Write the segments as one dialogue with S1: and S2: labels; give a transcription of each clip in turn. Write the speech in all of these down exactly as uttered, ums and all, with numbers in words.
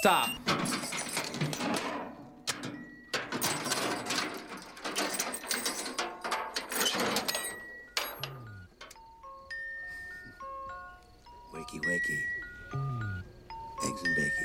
S1: Stop.
S2: Wakey, wakey. Eggs and bacon.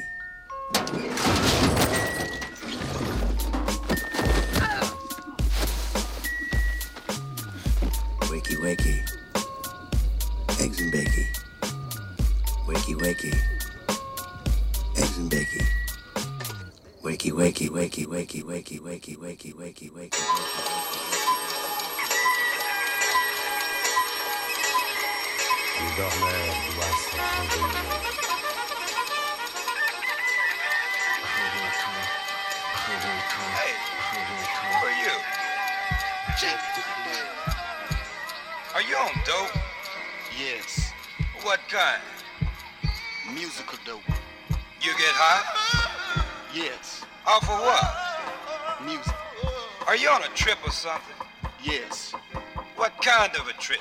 S2: Wakey, wakey. Eggs and bacon. Wakey, wakey. Eggs and bacon. Wakey, wakey, wakey, wakey, wakey, wakey, wakey, wakey, wakey.
S3: Dormeur doit se réveiller.
S4: Hey, who are you? Are you on dope?
S5: Yes.
S4: What kind?
S5: Musical dope.
S4: You get high?
S5: Yes.
S4: Off of what?
S5: Music.
S4: Are you on a trip or something?
S5: Yes.
S4: What kind of a trip?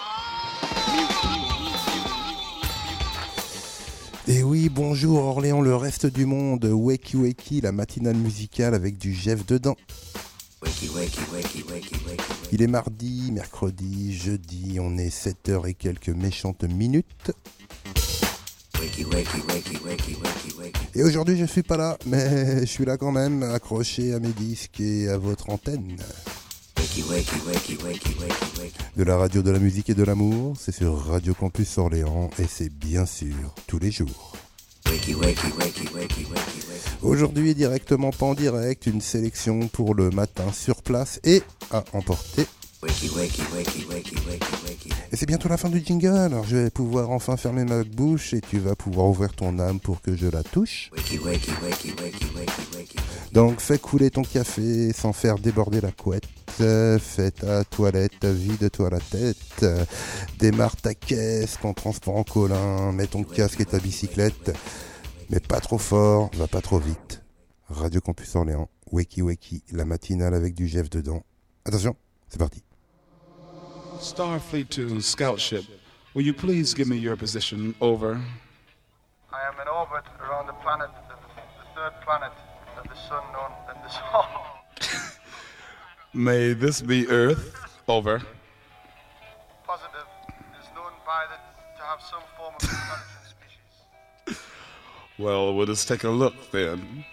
S6: Et oui, bonjour Orléans, le reste du monde, Wakey Wakey, la matinale musicale avec du Jeff dedans.
S2: Wakey, wakey, wakey, wakey, wakey.
S6: Il est mardi, mercredi, jeudi, on est sept heures et quelques méchantes minutes.
S2: Wakey, wakey, wakey, wakey, wakey, wakey.
S6: Et aujourd'hui je suis pas là, mais je suis là quand même, accroché à mes disques et à votre antenne.
S2: Wakey, wakey, wakey, wakey, wakey, wakey.
S6: De la radio de la musique et de l'amour, c'est sur Radio Campus Orléans et c'est bien sûr tous les jours.
S2: Wakey, wakey, wakey, wakey, wakey, wakey.
S6: Aujourd'hui directement pas en direct, une sélection pour le matin sur place et à emporter.
S2: Wakey, wakey, wakey, wakey, wakey, wakey.
S6: Et c'est bientôt la fin du jingle, alors je vais pouvoir enfin fermer ma bouche et tu vas pouvoir ouvrir ton âme pour que je la touche.
S2: Wakey, wakey, wakey, wakey, wakey, wakey.
S6: Donc fais couler ton café sans faire déborder la couette. Fais ta toilette, vide-toi la tête. Démarre ta caisse, ton transport en commun, mets ton casque et ta bicyclette. Mais pas trop fort, va pas trop vite. Radio Campus Orléans, Wakey Wakey, la matinale avec du Jeff dedans. Attention, c'est parti.
S7: Starfleet to Scout Ship, will you please give me your position? Over.
S8: I am in orbit around the planet, the, the third planet of the sun known as the Sun.
S7: May this be Earth? Over.
S8: Positive. It is known by the to have some form of intelligent species.
S7: Well, we'll just take a look then.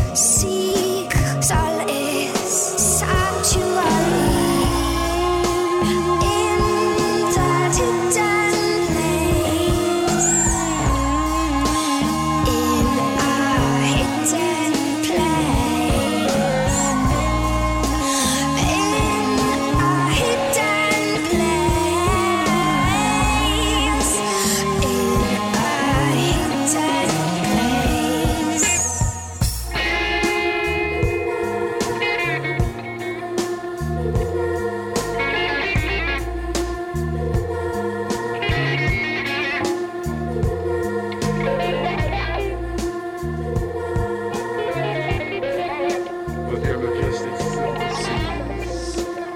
S1: seek solace, sanctuary in that hidden place, in our hidden place, in our hidden place, in our hidden place.
S7: With your majestic silver seas.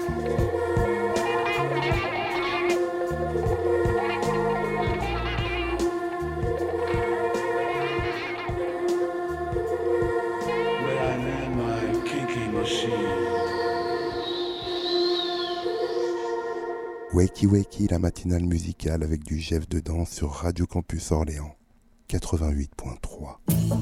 S7: May I name my kinky machine.
S6: Wakey Wakey, la matinale musicale avec du Jeff dedans sur Radio Campus Orléans quatre-vingt-huit point trois.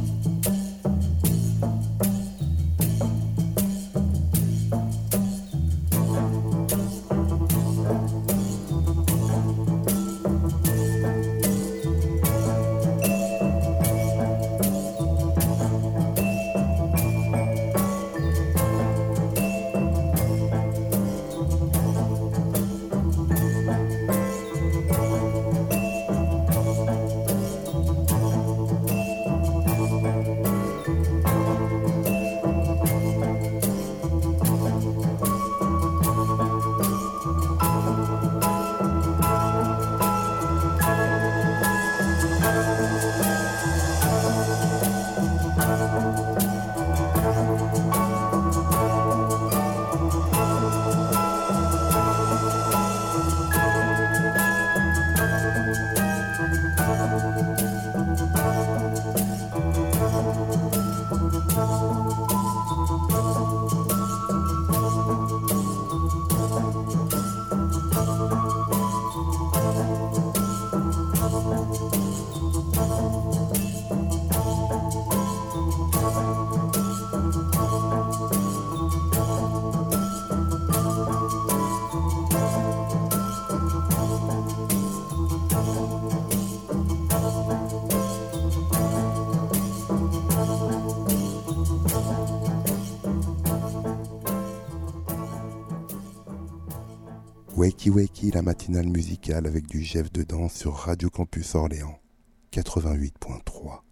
S6: Wakey Wakey, la matinale musicale avec du Jeff dedans sur Radio Campus Orléans quatre-vingt-huit point trois.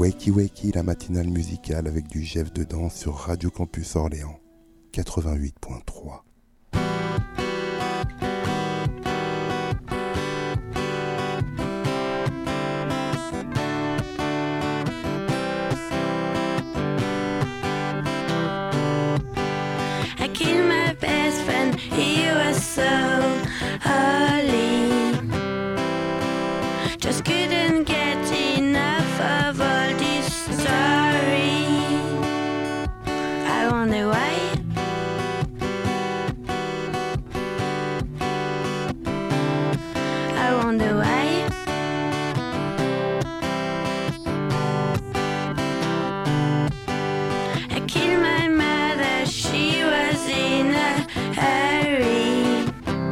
S6: Wakey Wakey, la matinale musicale avec du Jeff dedans sur Radio Campus Orléans quatre-vingt-huit point trois.
S1: I killed my best friend, he was so holy. Just couldn't get enough of all this story. I wonder why. I wonder why. I killed my mother, she was in a hurry.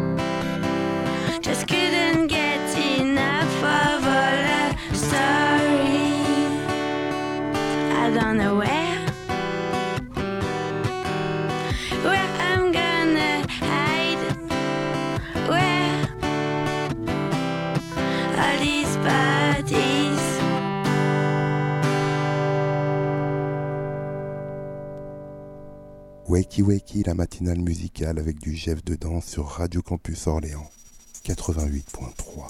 S1: Just couldn't get enough of all the story. I don't know where, where I'm gonna hide, where all these bodies.
S6: Wakey Wakey, la matinale musicale avec du Jeff dedans sur Radio Campus Orléans quatre-vingt-huit point trois.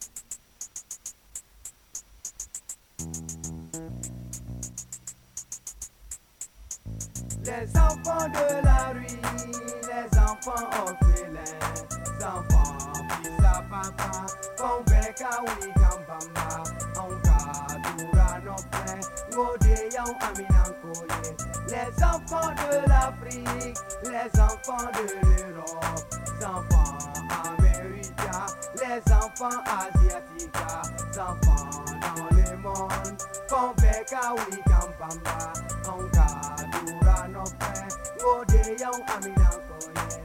S9: Les enfants de la rue, les enfants orphelins, les enfants fils à papa, Pombeka oui gambamba, Onka dura no frère, Ngodeyan aminankoye. Les enfants de l'Afrique, les enfants de l'Europe, les enfants américains, les enfants asiatiques, les enfants dans le monde, Pombeka oui gambamba, Onka dura no frère, Ngodeyan aminankoye.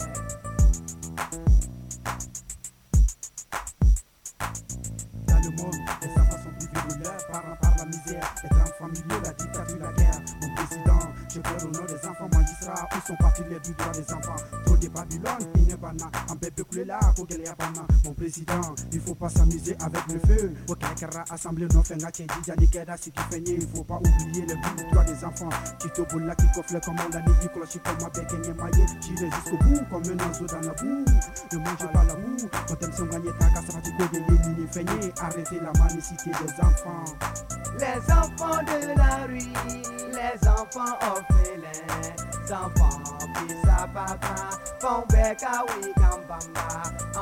S10: Dans le monde, les enfants sont privés de leurs parents par la misère, les drames familiaux, la dictature, la guerre. Mon président, je pleure au nom des enfants magistrats. Où sont partis les droits des enfants? Trop de Babylone, Inebana, un bébé coulé là, Kogeleyabana. Mon président, il faut pas s'amuser avec le feu. Au Kakara, assemblée, non, fait Naké, Djani, Keda, si qui fait nier. Il faut pas oublier les droits des enfants. Tito Boula, qui coffle comme on l'a dit, Kolochi, comme ma bec, et Niemaye. J'irai jusqu'au bout, comme un oiseau dans la boue. Ne mangez pas la boue. Quand elle s'en gagne, ta casse, tu peux gagner, Feigné. Arrêtez la manicité des enfants.
S9: Les enfants de la rue, les enfants orphelins, les enfants fils à papa, Pombeka oui gambamba,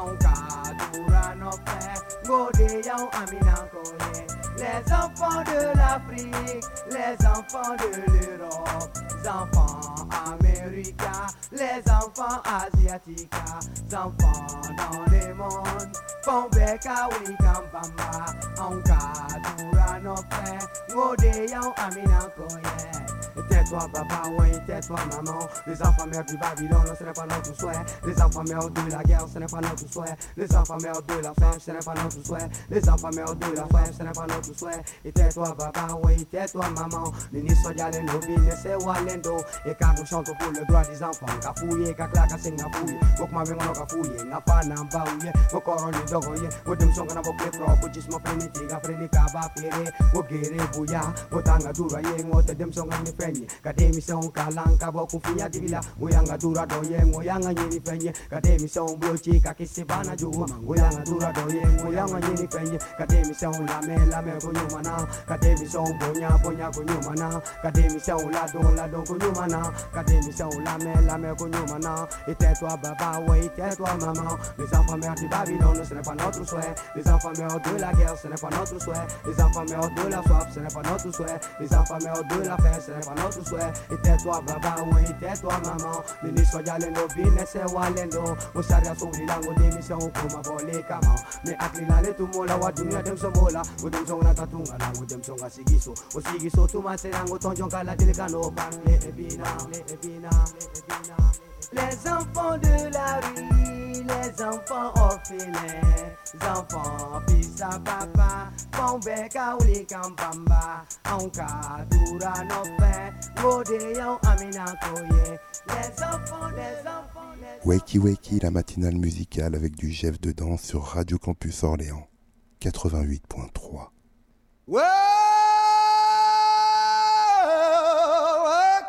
S9: Onka dura no frère, Ngodeyan aminankoye. Les enfants de l'Afrique, les enfants de l'Europe, les enfants américains, les enfants asiatiques, les enfants dans le monde, Pombeka oui gambamba, Onka dura no frère, Ngodeyan aminankoye. Tais-toi papa, oui, tais-toi maman. Les enfants meurent du Babylone, ce n'est pas notre souhait. Les enfants meurent de la guerre, ce n'est pas notre souhait. Les enfants meurent de la faim, ce n'est pas notre souhait. Les enfants meurent de la faim, ce n'est pas notre souhait. Et tais-toi papa, oui, tais-toi maman. Nini soja les novines, c'est walendo. Et quand nous chantons pour le droit des enfants, qu'a fouillé, qu'a claqué, c'est n'a fouillé. Faut que ma vie m'en a fouillé, n'a pas n'a pas ouillé. Faut qu'on lui dogoye. Faut que nous sommes qu'on a beaucoup de propres, juste mon frénétique, a frénétique, a bapéré. Faut guérir, bouya. Faut t'en duraye, faut te dem son qu'on est feigné. Kademison kalanka boku finya dibila Ngoyanga dura doye ngoyanga nyini fenye Kademison blochi kakisibana juwa Ngoyanga dura doye ngoyanga nyini fenye Kademison lame lame kunyumana Kademison bonya bonya kunyumana Kademison lado lado kunyumana Kademison lame lame kunyumana Et tais-toi baba ouais tais-toi maman. Les enfants meurent du Babylone, ce n'est pas notre souhait. Les enfants meurent de la guerre, ce n'est pas notre souhait. Les enfants meurent de la soif, ce n'est pas notre souhait. Les enfants meurent de la faim, ce n'est pas notre souhait. Et tais-toi baba, oui, tais-toi maman. Nini soja lendo, bine se walendo. Osaria souli lango demission kuma bole kama. Me aklila le tumola wa dunia dem somola. Udem songa tatunga lango dem songa sigiso. Osigiso tuma serango tonjon kala delikano pan le ebina, le ebina, le ebina. Les enfants de la rue, les enfants orphelins, les enfants fils à papa, Pombeka uli kampamba, Onka dura no fe, Ngodeyan aminankoye. Les enfants, les enfants, les
S6: Wakey Wakey, la matinale musicale avec du Jeff dedans sur Radio Campus Orléans quatre-vingt-huit point trois.
S9: Ouais!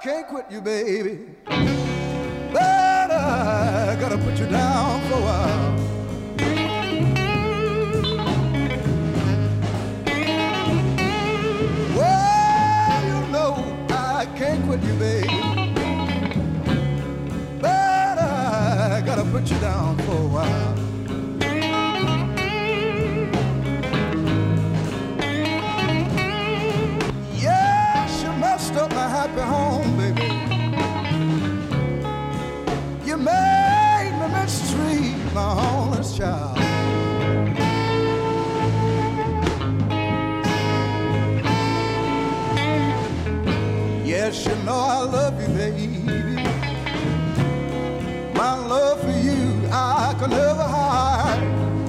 S9: can't quit you, baby, but I gotta put you down for a while. Well, you know I can't quit you, baby, but I gotta put you down for a while. Up my happy home, baby. You made me mistreat my honest child. Yes, you know I love you, baby. My love for you I can never hide.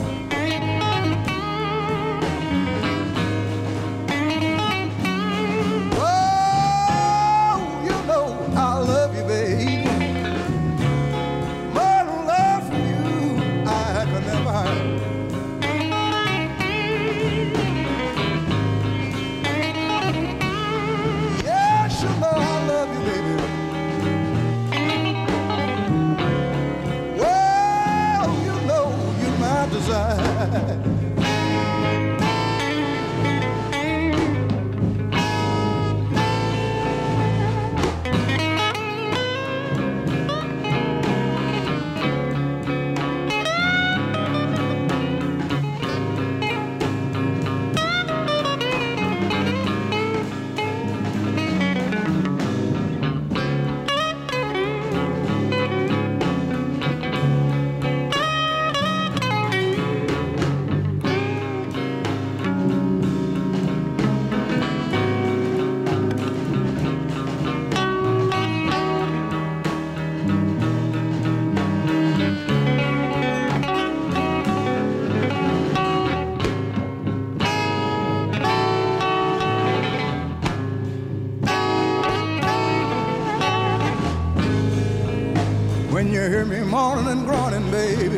S9: When you hear me moaning and groaning, baby,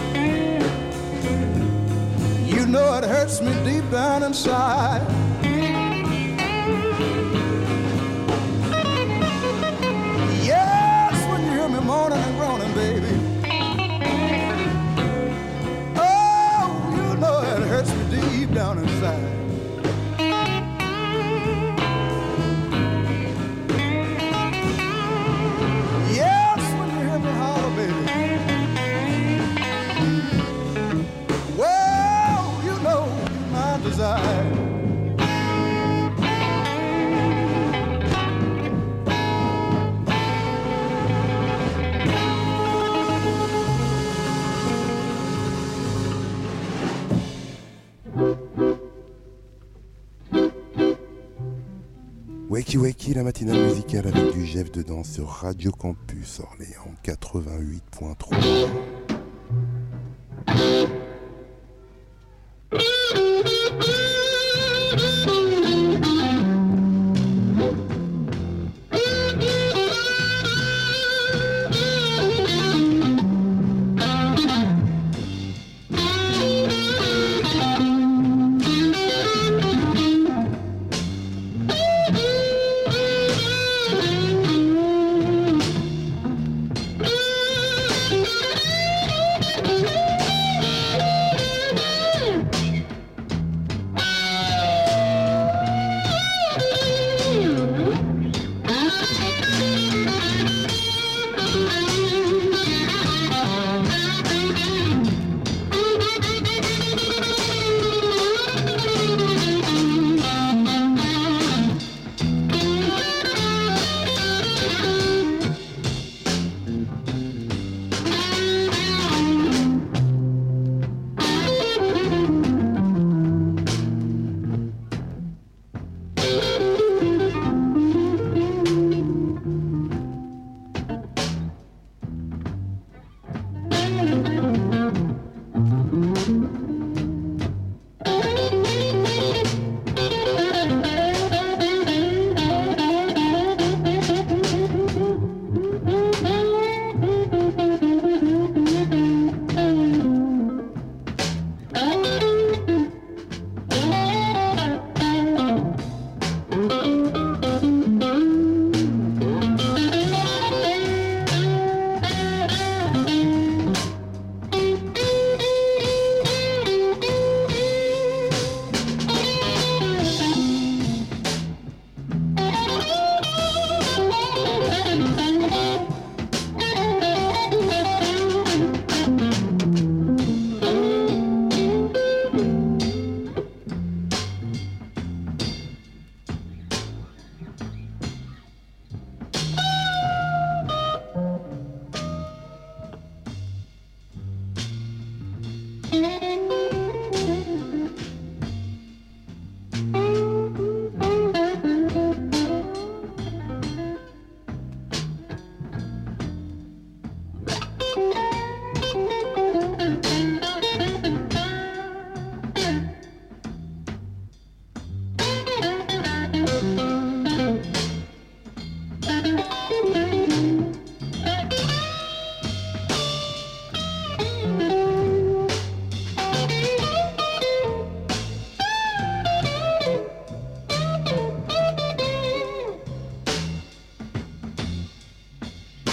S9: you know it hurts me deep down inside. Yes, when you hear me moaning and groaning, baby, oh, you know it hurts me deep down inside.
S6: Wakey Wakey, la matinale musicale avec du Jeff dedans sur Radio Campus Orléans quatre-vingt-huit point trois.
S9: Thank you.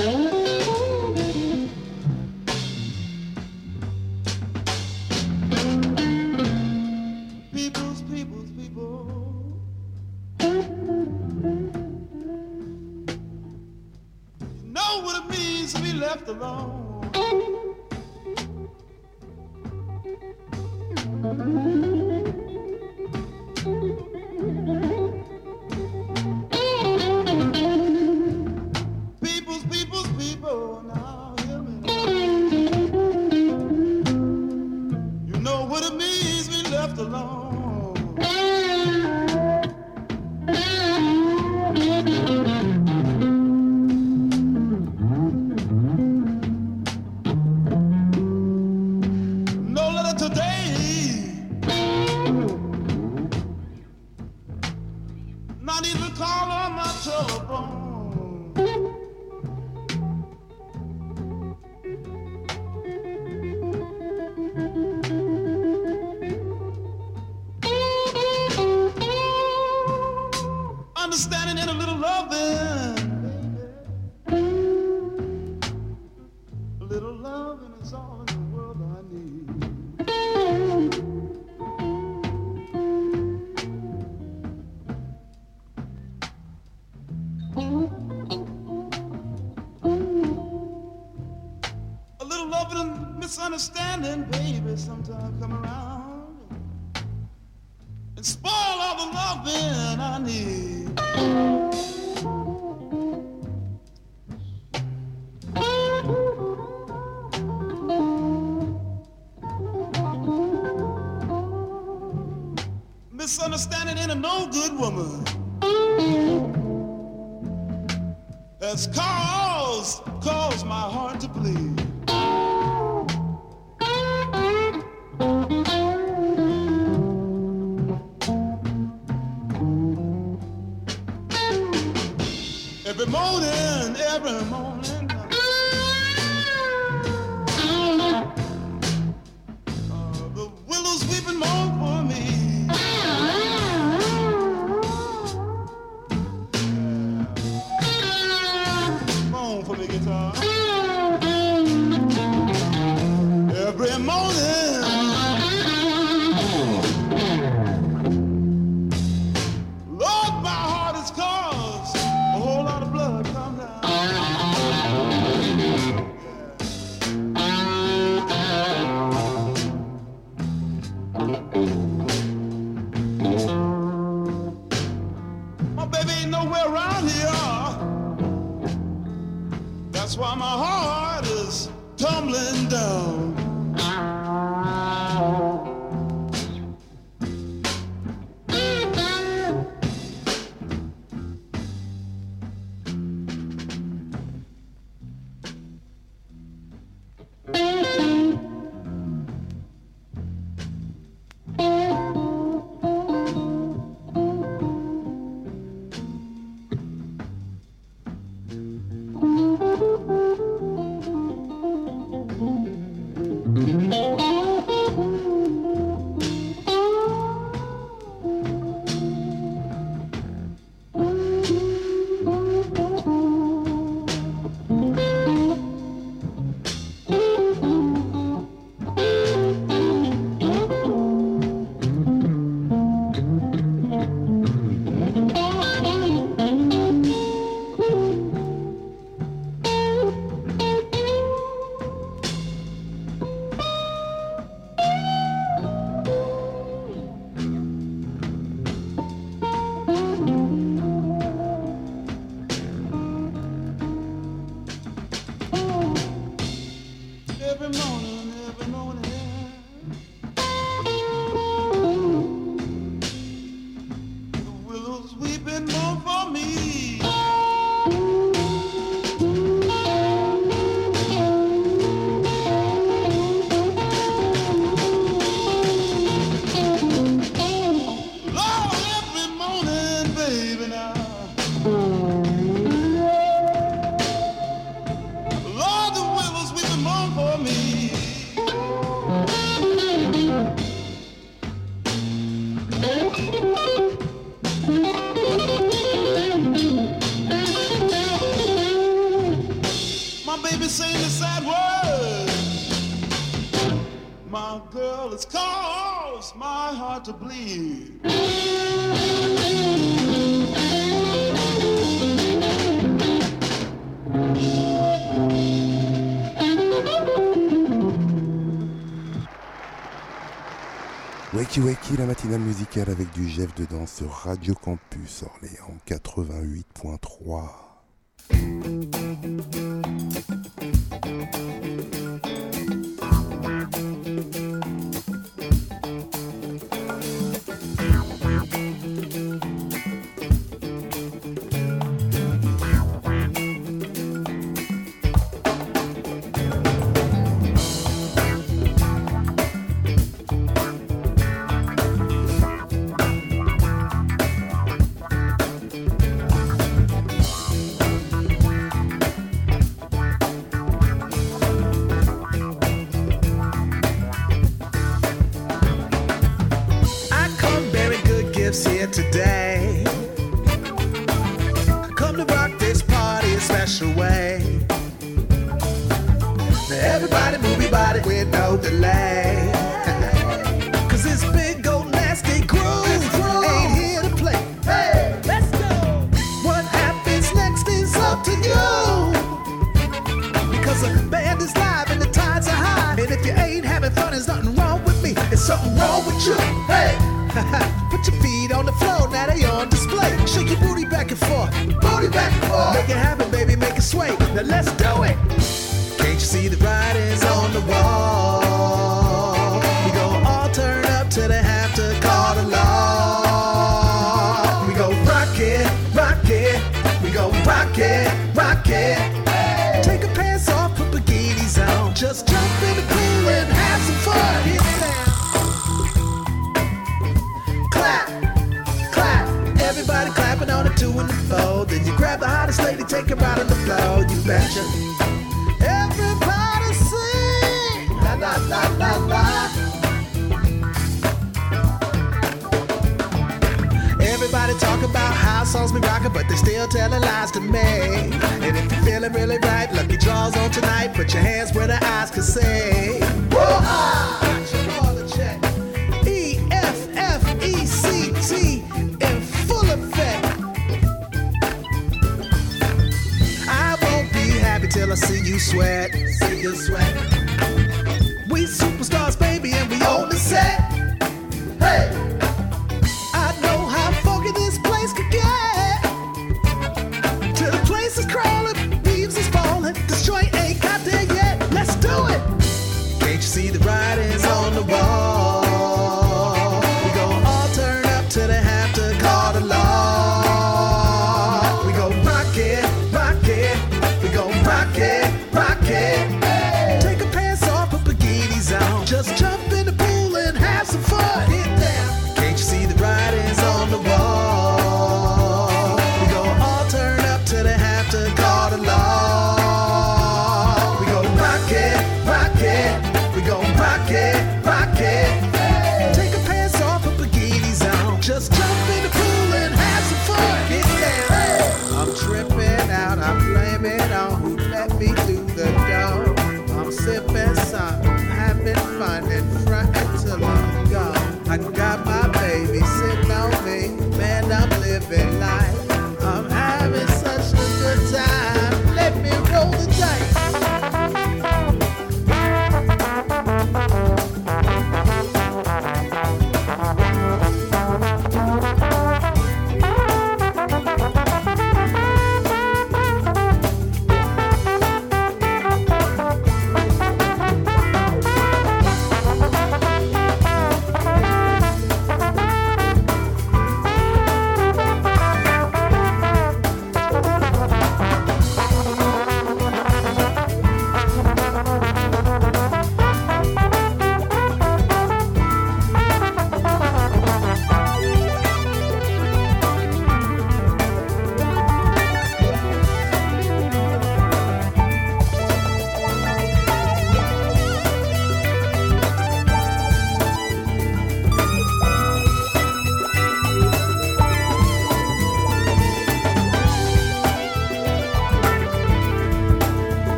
S10: People's, people's, people. You know what it means to be left alone. People's, people's, people, now hear me. You know what it means to be left alone. No letter today, not even call on my telephone. Understanding and a little loving, baby. A little loving is all in the world I need. A little loving and misunderstanding, baby, sometimes come around and spoil all the loving I need. Misunderstanding ain't a no good woman. Has caused, caused my heart to bleed. Every morning, every morning, uh, the willows weeping moan for me. Moan for me, guitar. Every morning, Lord, my heart is caused a whole lot of blood come down. My baby ain't nowhere around here. That's why my heart is tumbling down.
S11: baby saying the sad word. My girl has caused my heart to bleed.
S6: Wakey Wakey, la matinale musicale avec du Jeff dedans sur Radio Campus Orléans quatre-vingt-huit point trois.
S12: Here today, come to rock this party a special way. Now everybody move your body with no delay, cause this big old nasty groove ain't here to play. Hey, let's go. What happens next is up to you, because the band is live and the tides are high. And if you ain't having fun, there's nothing wrong with me, there's something wrong with you. Hey. Put your feet on the floor, now they on display. Shake your booty back and forth, booty back and forth. Make it happen, baby, make it sway. Now let's do it. Can't you see the writing's on the wall? We gon' all turn up till they have to call the law. We gon' rock it, rock it. We gon' rock it, rock it. Hey. Take your pants off, put bikinis on. Just jump in the pool and have some fun. Get down. Clap, clap, everybody clapping on the two and the four. Then you grab the hottest lady, take her out on the floor. You betcha. Everybody sing, la la la la la. Everybody talk about how songs be rockin', but they still telling lies to me. And if you're feeling really right, lucky draws on tonight. Put your hands where the eyes can see. Woo-ha! E C T in full effect. I won't be happy till I see you sweat. See you sweat. We superstars, baby, and we on the set. Hey, I know how funky this place could get. Till the place is crawling, leaves is falling. This joint ain't got there yet. Let's do it. Can't you see the writing's on the wall? Till they have to call the law. We gon' rock it, rock it. We gon' rock it, rock it. Hey. Take a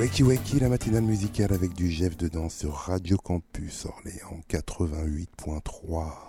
S6: Wakey Wakey, la matinale musicale avec du Jeff dedans sur Radio Campus Orléans quatre-vingt-huit point trois.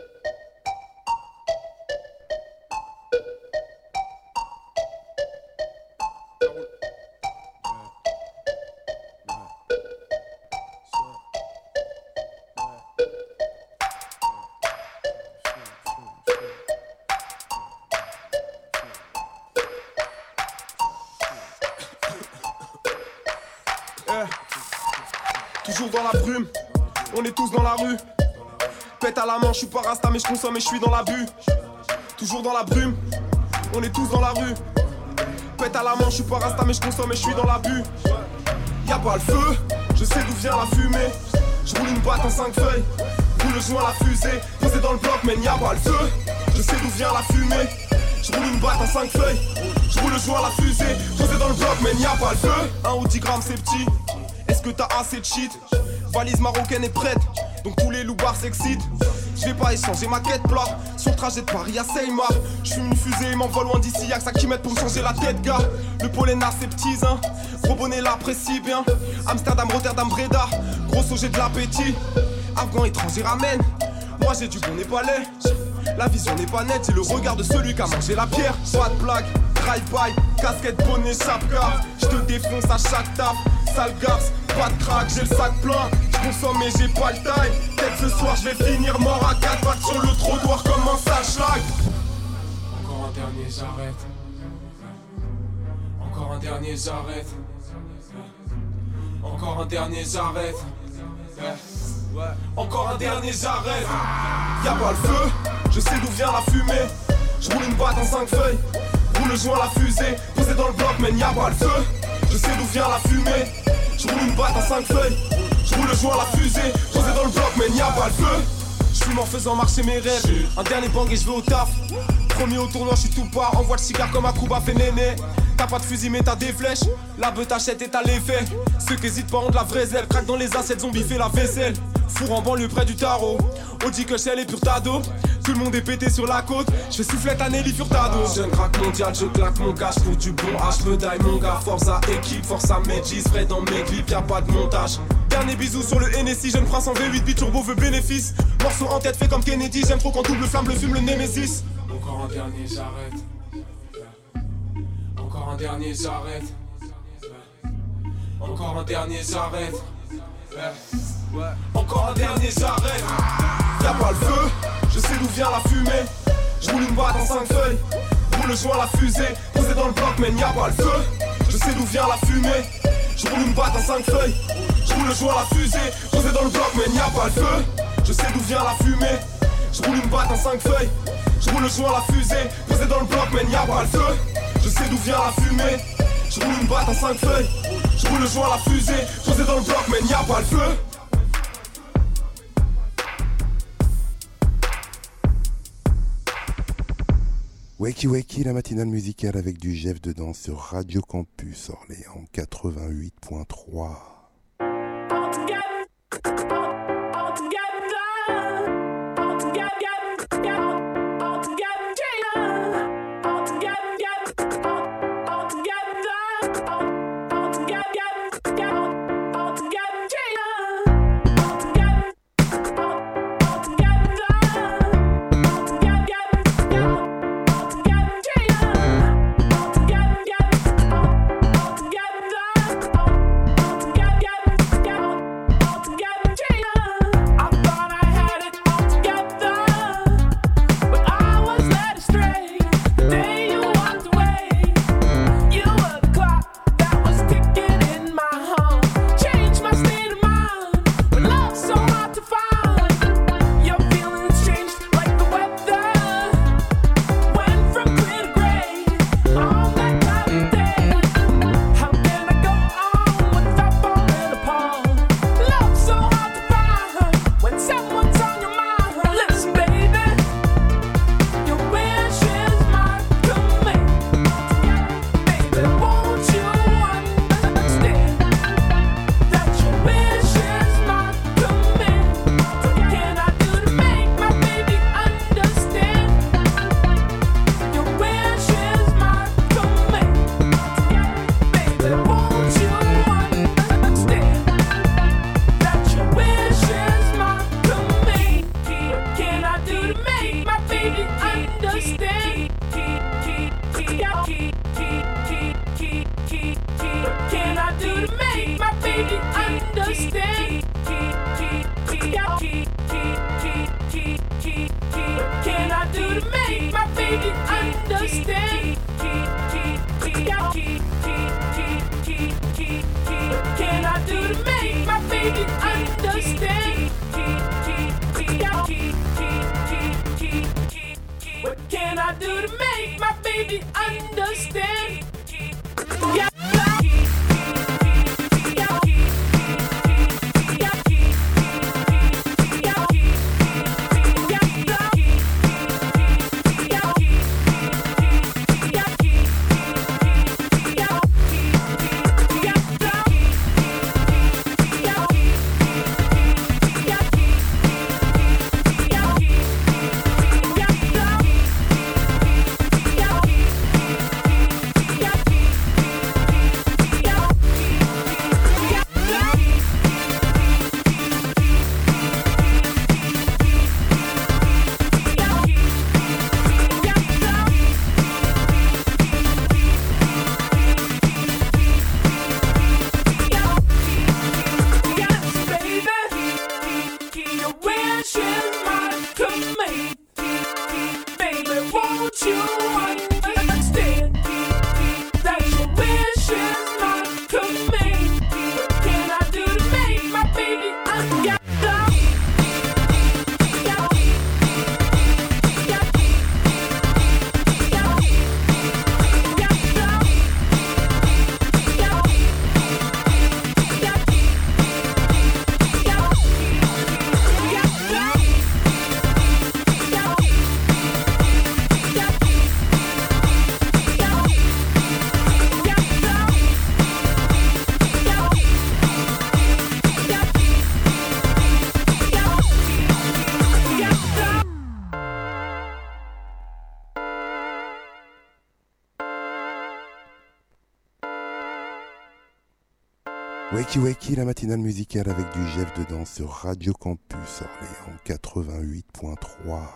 S13: Toujours dans la brume, on est tous dans la rue. Pète à la main, je suis pas rasta mais je consomme et je suis dans l'abus. Toujours dans la brume, on est tous dans la rue. Pète à la main, je suis pas rasta mais je consomme et je suis dans l'abus. Y'a pas le feu, je sais d'où vient la fumée. Je roule une batte en cinq feuilles, roule le joint à la fusée. Posé dans le bloc mais y'a pas le feu, je sais d'où vient la fumée. Je roule une batte en cinq feuilles, je roule le joint à la fusée. Posé dans le bloc mais y'a pas le feu. Un ou dix grammes c'est petit. Est-ce que t'as assez de shit? Valise marocaine est prête, donc tous les loupards s'excitent. Je vais pas échanger ma quête plat. Sur le trajet de Paris à Seymar, je fume une fusée et m'envole loin d'ici. Y'a que ça qui m'aide pour me changer la tête, gars. Le pollen aseptise, hein. Gros bonnet l'apprécie bien. Amsterdam, Rotterdam, Breda. Grosso, j'ai de l'appétit. Afghan, étranger, ramène. Moi j'ai du bon népalais. La vision n'est pas nette, c'est le regard de celui qui a mangé la pierre. Pas de blague, drive-by, casquette, bonnet, chapka. Je te défonce à chaque taf. Sale garce, pas de crack, j'ai le sac plein. Je consomme mais j'ai pas le taille. Peut-être ce soir je vais finir mort à quatre pattes sur le trottoir comme un sale schlag.
S14: Encore un dernier j'arrête. Encore un dernier j'arrête. Encore un dernier j'arrête. Ouais.
S13: Encore un dernier j'arrête. Y'a pas le feu, je sais d'où vient la fumée. Je roule une batte en cinq feuilles, roule le joint à la fusée. Posé dans le bloc mais y'a pas le feu, je sais d'où vient la fumée. Je roule une batte en cinq feuilles, je roule le joint à la fusée. Posé dans le bloc mais y'a pas le feu. Je fume en faisant marcher mes rêves. Un dernier bang et je vais au taf. Premier au tournoi, je suis tout part. Envoie le cigare comme un Kuba fait néné. T'as pas de fusil mais t'as des flèches. La beuh t'achète et t'as l'effet. Ceux qui hésitent pas ont de la vraie zèle. Craque dans les assiettes, zombie fait la vaisselle. Four en banlieue près du tarot. Audi que Shell et pur tado. Tout le monde est pété sur la côte. Je fais soufflette à Nelly Furtado. Jeune crack mondial, je claque mon cash pour du bon H. Me die mon gars, force à équipe, force à Medjis. Frais dans mes clips, y'a pas de montage. Dernier bisou sur le N S I, jeune prince en V huit, bit turbo veut bénéfice. Morceau en tête fait comme Kennedy, j'aime trop quand double flamme le fume le Nemesis.
S14: Encore un dernier j'arrête. Encore un dernier j'arrête. Encore un dernier j'arrête.
S13: Encore un dernier j'arrête. Y'a pas le feu, je sais d'où vient la fumée. Je roule une batte en cinq feuilles, roule le joint à la fusée. Posé dans le bloc mais y'a pas le feu, je sais d'où vient la fumée. Je roule une batte en cinq feuilles, je roule le joint à la fusée. Posé dans le bloc mais y'a pas le feu, je sais d'où vient la fumée. Je roule une batte en cinq feuilles, je roule le joint à la fusée. Posé dans le bloc mais y'a pas le feu, je sais d'où vient la fumée. Je roule une batte en cinq feuilles, je roule le joint à la fusée. Posé dans le bloc mais y'a pas le feu.
S6: Wakey Wakey, la matinale musicale avec du Jeff dedans sur Radio Campus Orléans quatre-vingt-huit point trois.
S15: understand? What can I do to make my baby understand? What can I do to make my baby understand? Yeah.
S6: Wakey Wakey, la matinale musicale avec du Jeff dedans sur Radio Campus Orléans quatre-vingt-huit point trois.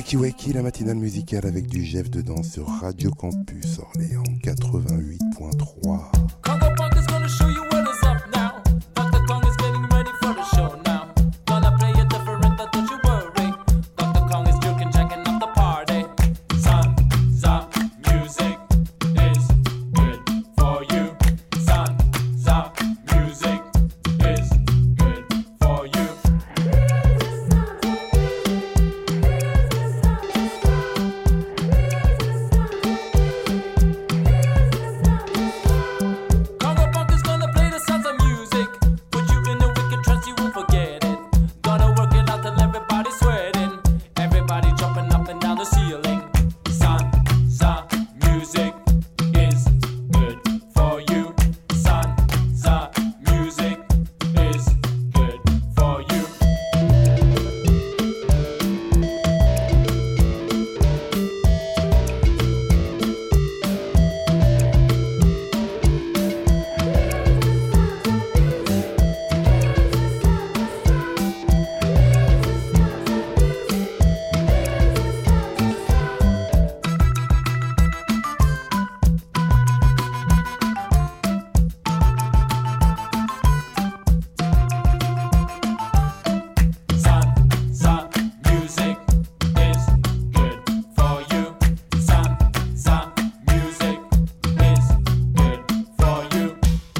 S6: Wakey Wakey, la matinale musicale avec du Jeff dedans sur Radio Campus Orléans quatre-vingt-huit point trois.
S14: Congo Punk is gonna show you what is up now. Doctor Kong is getting ready for the show now. Gonna play it different, but don't you worry. Doctor Kong is joking, checking up the party. Sansa music is good for you. Sansa music is good for you. Congo Punk is gonna play the sounds of music. Put you in a wicked trance, you won't forget it. Gonna work it out till everybody's sweating. Everybody jumping up and down the ceiling. Sansa music is good for you. Sansa music is good for you. Sansa music is good for you. Sansa music is good for you.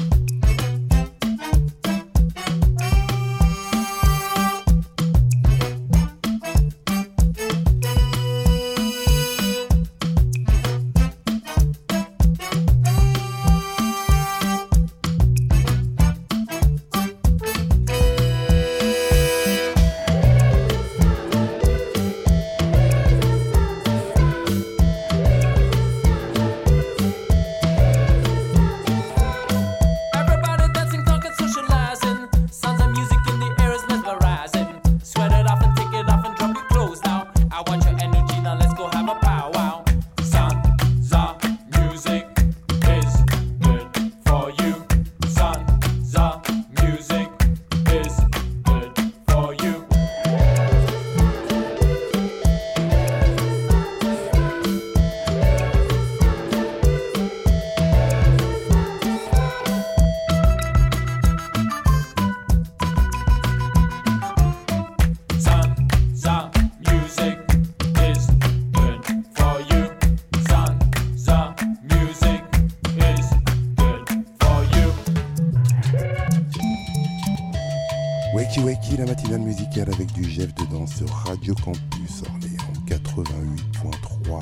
S14: Everybody dancing, talking, socializing. Sounds of music in the air is mesmerizing. Sweat it off and take it off and drop your clothes now. I want your energy, now let's go have a powwow. Sansa music is good for you. Sansa music is good for you. Sansa music is good for you. Sansa music is good for you.
S6: Wakey Wakey, la matinale musicale avec du Jeff dedans sur Radio Campus Orléans quatre-vingt-huit point trois.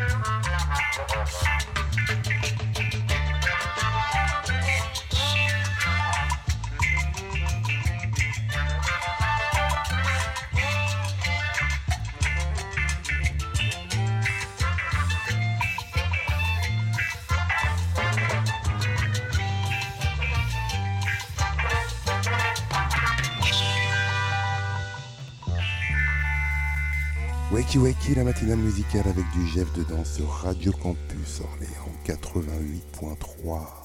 S6: Wakey Wakey, la matinale musicale avec du Jeff dedans sur Radio Campus Orléans quatre-vingt-huit point trois.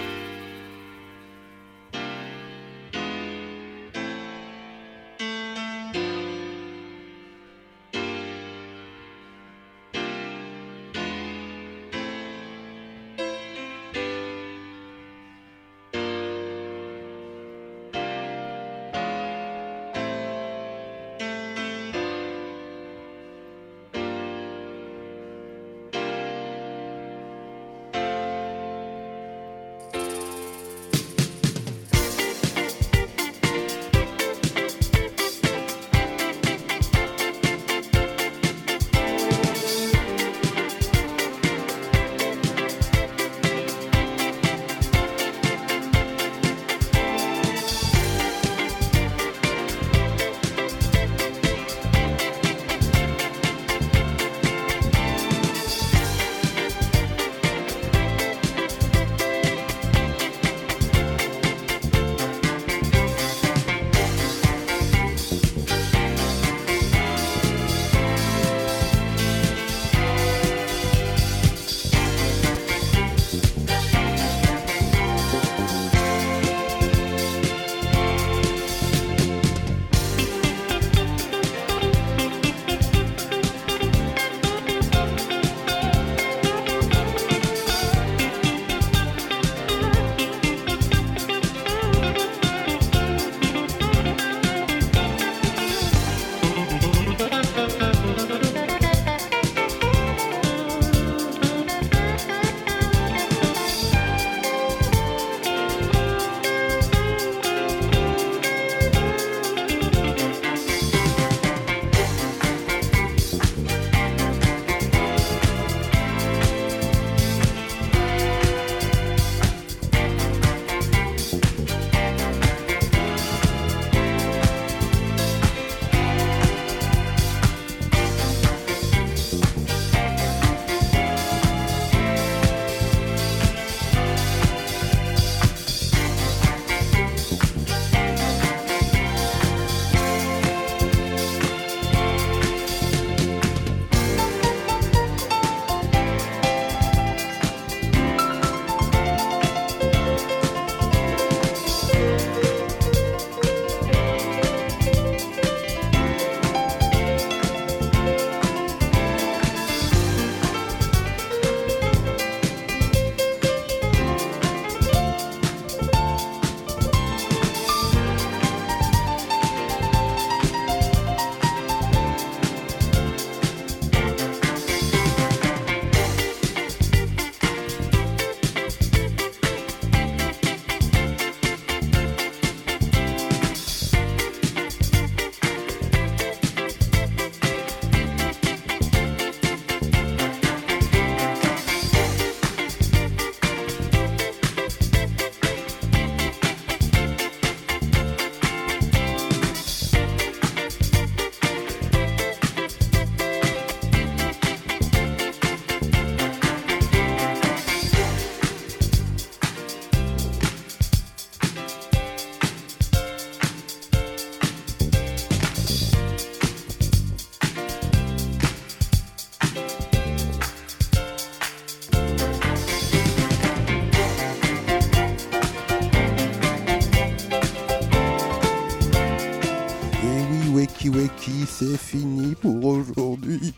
S6: Wakey Wakey, c'est fini pour aujourd'hui.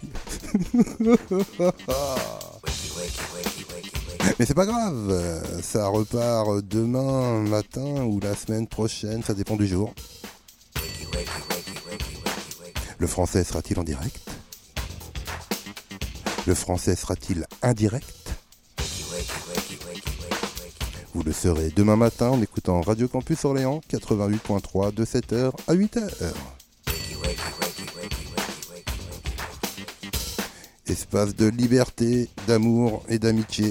S6: Mais c'est pas grave, ça repart demain matin ou la semaine prochaine, ça dépend du jour. Le français sera-t-il en direct? Le français sera-t-il indirect? Vous le saurez demain matin en écoutant Radio Campus Orléans quatre-vingt-huit point trois de sept heures à huit heures. Espace de liberté, d'amour et d'amitié.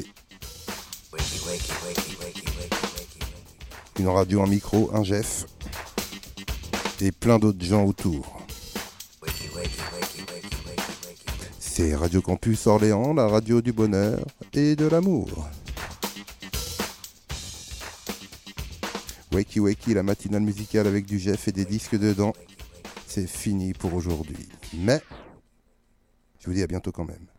S6: Une radio, un micro, un Jeff et plein d'autres gens autour. C'est Radio Campus Orléans, la radio du bonheur et de l'amour. Wakey Wakey, la matinale musicale avec du Jeff et des disques dedans. C'est fini pour aujourd'hui. Mais je vous dis à bientôt quand même.